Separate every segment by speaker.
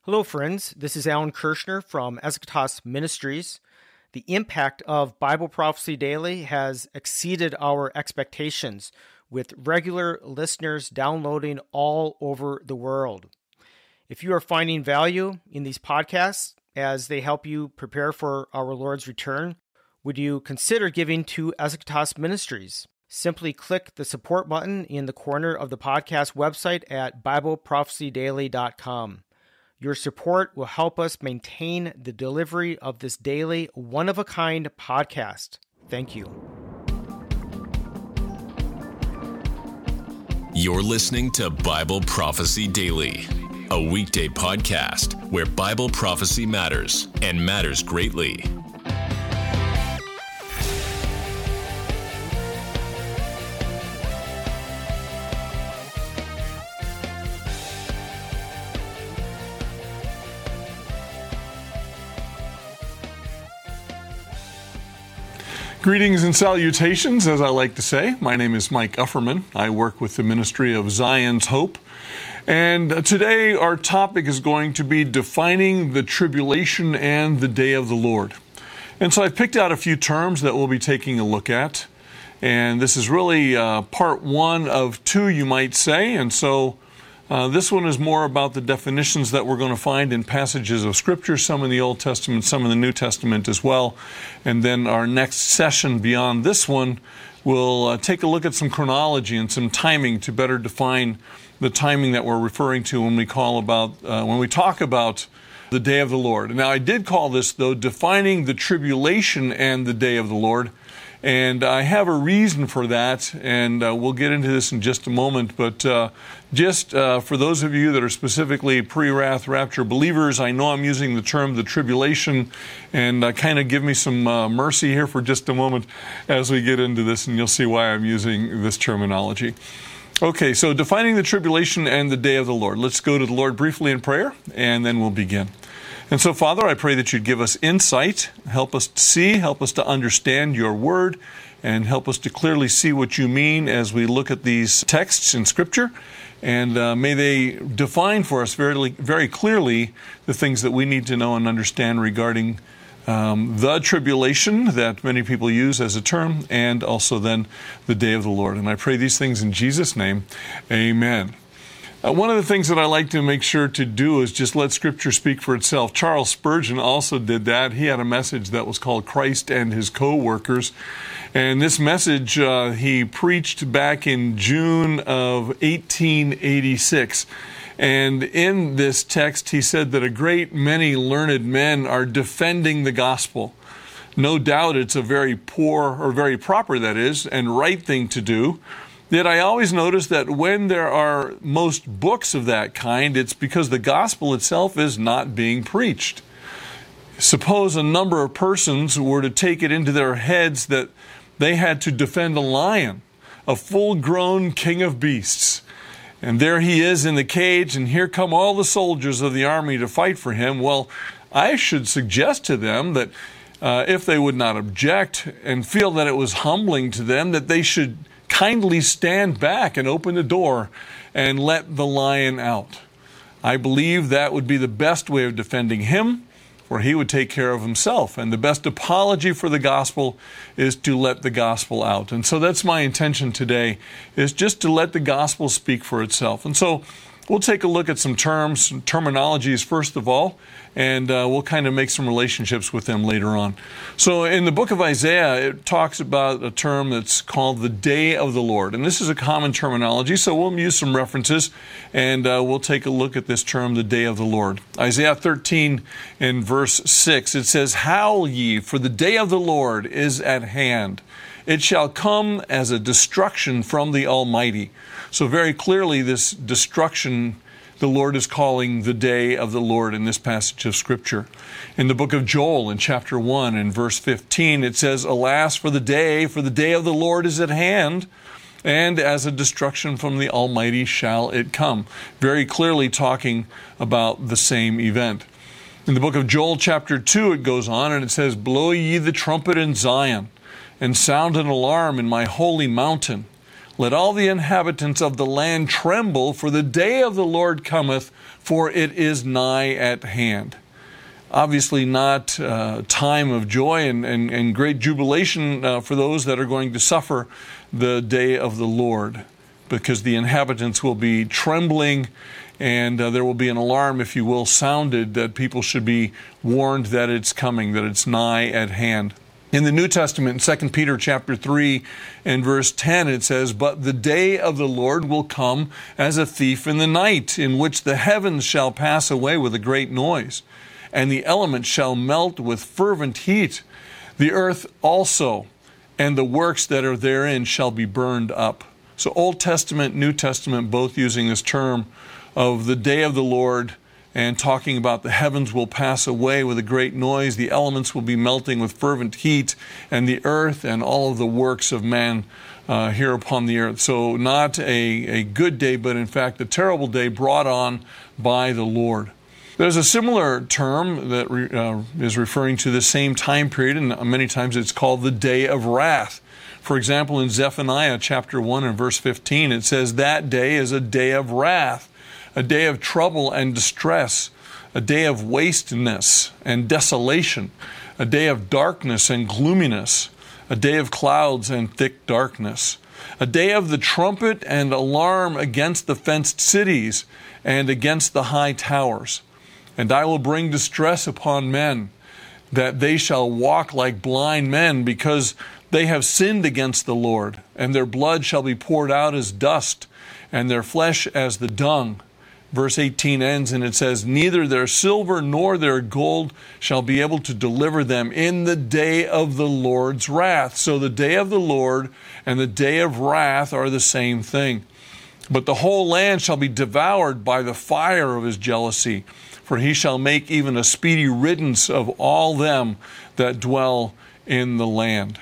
Speaker 1: Hello, friends. This is Alan Kirshner from Eschatos Ministries. The impact of Bible Prophecy Daily has exceeded our expectations, with regular listeners downloading all over the world. If you are finding value in these podcasts as they help you prepare for our Lord's return, would you consider giving to Eschatos Ministries? Simply click the support button in the corner of the podcast website at BibleProphecyDaily.com. Your support will help us maintain the delivery of this daily, one-of-a-kind podcast. Thank you.
Speaker 2: You're listening to Bible Prophecy Daily, a weekday podcast where Bible prophecy matters and matters greatly.
Speaker 3: Greetings and salutations, as I like to say. My name is Mike Ufferman. I work with the Ministry of Zion's Hope. And today our topic is going to be defining the tribulation and the day of the Lord. And so I've picked out a few terms that we'll be taking a look at. And this is really part one of two, you might say. And so this one is more about the definitions that we're going to find in passages of Scripture, some in the Old Testament, some in the New Testament as well. And then our next session beyond this one will take a look at some chronology and some timing to better define the timing that we're referring to when we talk about the day of the Lord. Now, I did call this, though, defining the tribulation and the day of the Lord. And I have a reason for that, and we'll get into this in just a moment. But just for those of you that are specifically pre-wrath rapture believers, I know I'm using the term the tribulation, and kind of give me some mercy here for just a moment as we get into this, and you'll see why I'm using this terminology. Okay, so defining the tribulation and the day of the Lord. Let's go to the Lord briefly in prayer, and then we'll begin. And so, Father, I pray that you'd give us insight, help us to see, help us to understand your word, and help us to clearly see what you mean as we look at these texts in Scripture. And may they define for us very, very clearly the things that we need to know and understand regarding the tribulation that many people use as a term, and also then the day of the Lord. And I pray these things in Jesus' name. Amen. One of the things that I like to make sure to do is just let Scripture speak for itself. Charles Spurgeon also did that. He had a message that was called Christ and His Co-Workers. And this message he preached back in June of 1886. And in this text, he said that a great many learned men are defending the gospel. No doubt it's a very proper, that is, and right thing to do. Yet I always notice that when there are most books of that kind, it's because the gospel itself is not being preached. Suppose a number of persons were to take it into their heads that they had to defend a lion, a full-grown king of beasts. And there he is in the cage, and here come all the soldiers of the army to fight for him. Well, I should suggest to them that if they would not object and feel that it was humbling to them, that they should kindly stand back and open the door and let the lion out. I believe that would be the best way of defending him, for he would take care of himself. And the best apology for the gospel is to let the gospel out. And so that's my intention today, is just to let the gospel speak for itself. And so we'll take a look at some terminologies first of all, and we'll kind of make some relationships with them later on. So in the book of Isaiah, it talks about a term that's called the day of the Lord. And this is a common terminology, so we'll use some references, and we'll take a look at this term, the day of the Lord. Isaiah 13 in verse 6, it says, "Howl ye, for the day of the Lord is at hand. It shall come as a destruction from the Almighty." So very clearly this destruction the Lord is calling the day of the Lord in this passage of Scripture. In the book of Joel, in chapter 1, in verse 15, it says, "Alas for the day of the Lord is at hand, and as a destruction from the Almighty shall it come." Very clearly talking about the same event. In the book of Joel, chapter 2, it goes on, and it says, "Blow ye the trumpet in Zion, and sound an alarm in my holy mountain. Let all the inhabitants of the land tremble, for the day of the Lord cometh, for it is nigh at hand. Obviously not a time of joy and great jubilation for those that are going to suffer the day of the Lord, because the inhabitants will be trembling, and there will be an alarm, if you will, sounded, that people should be warned that it's coming, that it's nigh at hand. In the New Testament, in 2 Peter chapter 3 and verse 10, it says, "But the day of the Lord will come as a thief in the night, in which the heavens shall pass away with a great noise, and the elements shall melt with fervent heat. The earth also and the works that are therein shall be burned up." So Old Testament, New Testament, both using this term of the day of the Lord, and talking about the heavens will pass away with a great noise, the elements will be melting with fervent heat, and the earth and all of the works of man here upon the earth. So not a good day, but in fact a terrible day brought on by the Lord. There's a similar term that is referring to the same time period, and many times it's called the day of wrath. For example, in Zephaniah chapter 1 and verse 15, it says, "That day is a day of wrath, a day of trouble and distress, a day of wasteness and desolation, a day of darkness and gloominess, a day of clouds and thick darkness, a day of the trumpet and alarm against the fenced cities and against the high towers. And I will bring distress upon men, that they shall walk like blind men, because they have sinned against the Lord, and their blood shall be poured out as dust, and their flesh as the dung." Verse 18 ends and it says, "Neither their silver nor their gold shall be able to deliver them in the day of the Lord's wrath." So the day of the Lord and the day of wrath are the same thing. "But the whole land shall be devoured by the fire of his jealousy, for he shall make even a speedy riddance of all them that dwell in the land."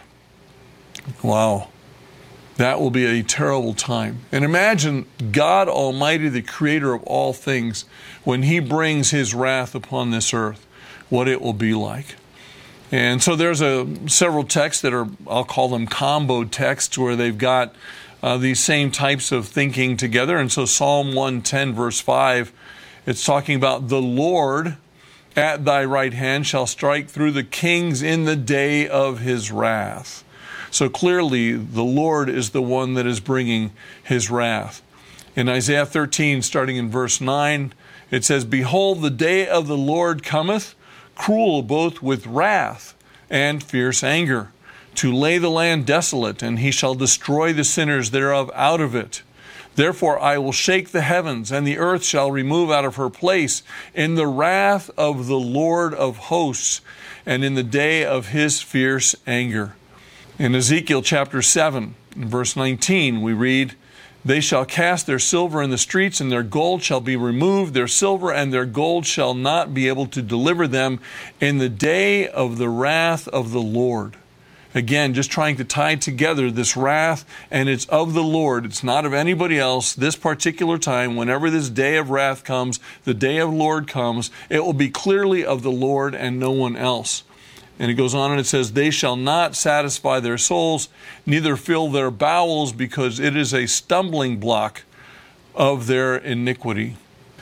Speaker 3: Wow. That will be a terrible time. And imagine God Almighty, the creator of all things, when he brings his wrath upon this earth, what it will be like. And so there's several texts that are, I'll call them combo texts, where they've got these same types of thinking together. And so Psalm 110 verse 5, it's talking about the Lord at thy right hand shall strike through the kings in the day of his wrath. So clearly, the Lord is the one that is bringing his wrath. In Isaiah 13, starting in verse 9, it says, "Behold, the day of the Lord cometh, cruel both with wrath and fierce anger, to lay the land desolate, and he shall destroy the sinners thereof out of it. Therefore I will shake the heavens, and the earth shall remove out of her place in the wrath of the Lord of hosts, and in the day of his fierce anger." In Ezekiel chapter 7, verse 19, we read, "They shall cast their silver in the streets, and their gold shall be removed. Their silver and their gold shall not be able to deliver them in the day of the wrath of the Lord." Again, just trying to tie together this wrath, and it's of the Lord. It's not of anybody else. This particular time, whenever this day of wrath comes, the day of the Lord comes, it will be clearly of the Lord and no one else. And it goes on and it says, "They shall not satisfy their souls, neither fill their bowels, because it is a stumbling block of their iniquity."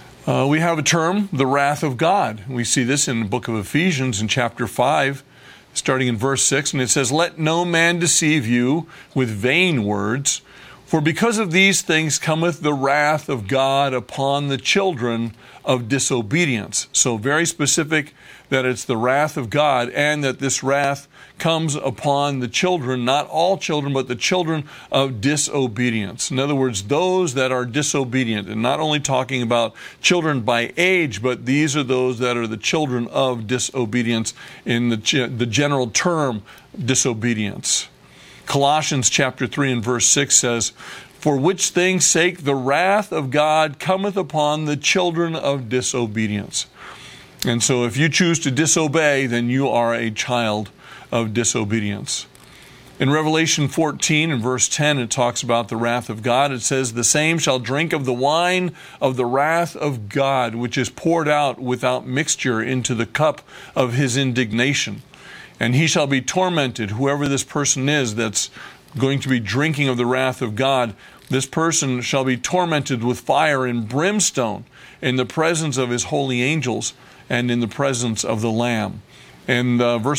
Speaker 3: We have a term, the wrath of God. We see this in the book of Ephesians in chapter 5, starting in verse 6, and it says, "Let no man deceive you with vain words, for because of these things cometh the wrath of God upon the children of disobedience." So very specific that it's the wrath of God, and that this wrath comes upon the children, not all children, but the children of disobedience. In other words, those that are disobedient, and not only talking about children by age, but these are those that are the children of disobedience in the general term, disobedience. Colossians chapter 3 and verse 6 says, "For which things sake the wrath of God cometh upon the children of disobedience." And so if you choose to disobey, then you are a child of disobedience. In Revelation 14 and verse 10, it talks about the wrath of God. It says, "The same shall drink of the wine of the wrath of God, which is poured out without mixture into the cup of his indignation. And he shall be tormented," whoever this person is that's going to be drinking of the wrath of God, this person shall be tormented with fire and brimstone in the presence of his holy angels and in the presence of the Lamb. And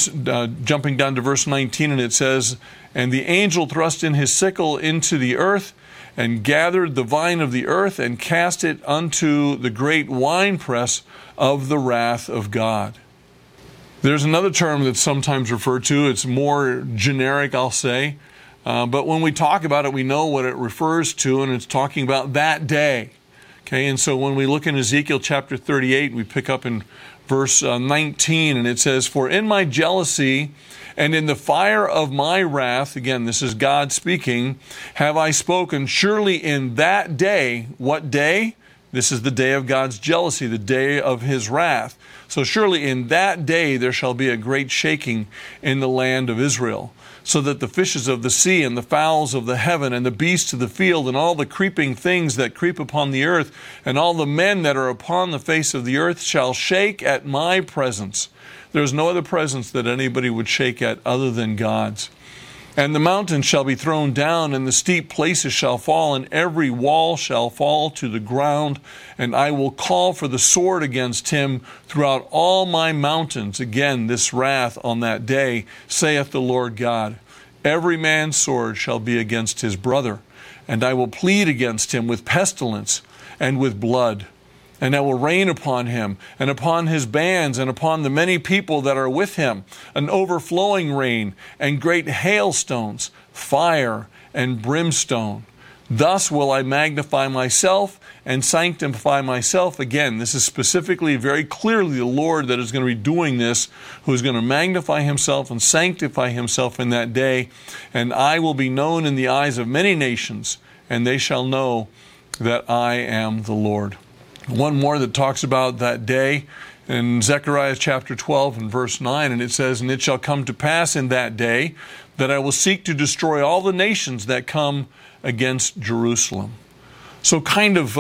Speaker 3: jumping down to verse 19, and it says, "And the angel thrust in his sickle into the earth, and gathered the vine of the earth, and cast it unto the great winepress of the wrath of God." There's another term that's sometimes referred to. It's more generic, I'll say. But when we talk about it, we know what it refers to, and it's talking about that day. Okay, and so when we look in Ezekiel chapter 38, we pick up in verse 19, and it says, "For in my jealousy and in the fire of my wrath," again, this is God speaking, "have I spoken, surely in that day," what day? This is the day of God's jealousy, the day of his wrath. "So surely in that day there shall be a great shaking in the land of Israel, so that the fishes of the sea and the fowls of the heaven and the beasts of the field and all the creeping things that creep upon the earth and all the men that are upon the face of the earth shall shake at my presence." There's no other presence that anybody would shake at other than God's. "And the mountains shall be thrown down, and the steep places shall fall, and every wall shall fall to the ground. And I will call for the sword against him throughout all my mountains." Again, this wrath on that day, saith the Lord God. "Every man's sword shall be against his brother, and I will plead against him with pestilence and with blood. And I will rain upon him, and upon his bands, and upon the many people that are with him, an overflowing rain, and great hailstones, fire, and brimstone. Thus will I magnify myself and sanctify myself." Again, this is specifically, very clearly, the Lord that is going to be doing this, who is going to magnify himself and sanctify himself in that day. "And I will be known in the eyes of many nations, and they shall know that I am the Lord." One more that talks about that day in Zechariah chapter 12 and verse 9, and it says, "And it shall come to pass in that day that I will seek to destroy all the nations that come against Jerusalem." So kind of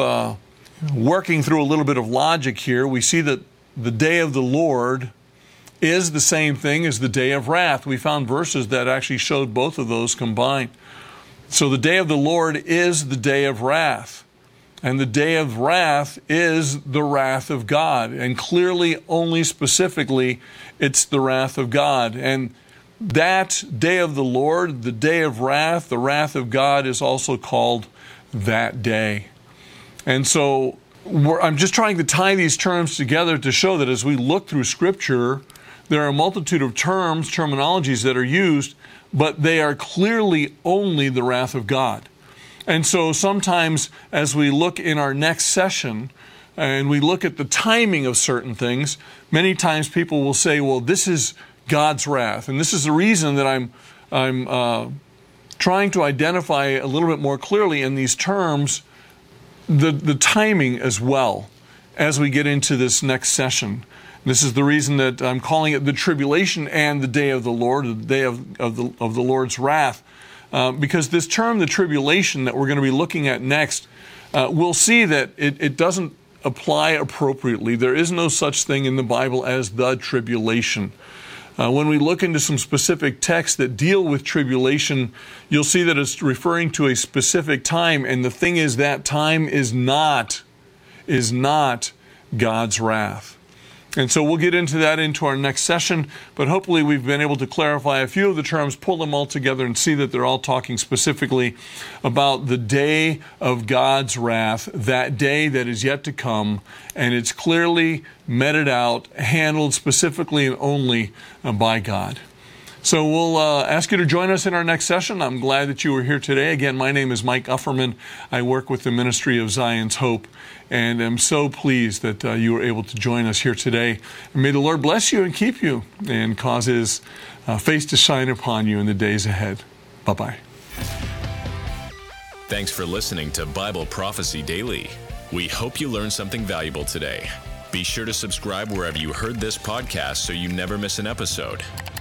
Speaker 3: working through a little bit of logic here, we see that the day of the Lord is the same thing as the day of wrath. We found verses that actually showed both of those combined. So the day of the Lord is the day of wrath. And the day of wrath is the wrath of God. And clearly, only specifically, it's the wrath of God. And that day of the Lord, the day of wrath, the wrath of God, is also called that day. And so I'm just trying to tie these terms together to show that as we look through Scripture, there are a multitude of terms, terminologies that are used, but they are clearly only the wrath of God. And so sometimes as we look in our next session and we look at the timing of certain things, many times people will say, well, this is God's wrath. And this is the reason that I'm trying to identify a little bit more clearly in these terms the timing as well as we get into this next session. This is the reason that I'm calling it the tribulation and the day of the Lord, the day of the Lord's wrath. Because this term, the tribulation, that we're going to be looking at next, we'll see that it doesn't apply appropriately. There is no such thing in the Bible as the tribulation. When we look into some specific texts that deal with tribulation, you'll see that it's referring to a specific time, and the thing is that time is not God's wrath. And so we'll get into that into our next session, but hopefully we've been able to clarify a few of the terms, pull them all together, and see that they're all talking specifically about the day of God's wrath, that day that is yet to come, and it's clearly meted out, handled specifically and only by God. So we'll ask you to join us in our next session. I'm glad that you were here today. Again, my name is Mike Ufferman. I work with the Ministry of Zion's Hope, and I'm so pleased that you were able to join us here today. And may the Lord bless you and keep you and cause His face to shine upon you in the days ahead. Bye-bye.
Speaker 2: Thanks for listening to Bible Prophecy Daily. We hope you learned something valuable today. Be sure to subscribe wherever you heard this podcast so you never miss an episode.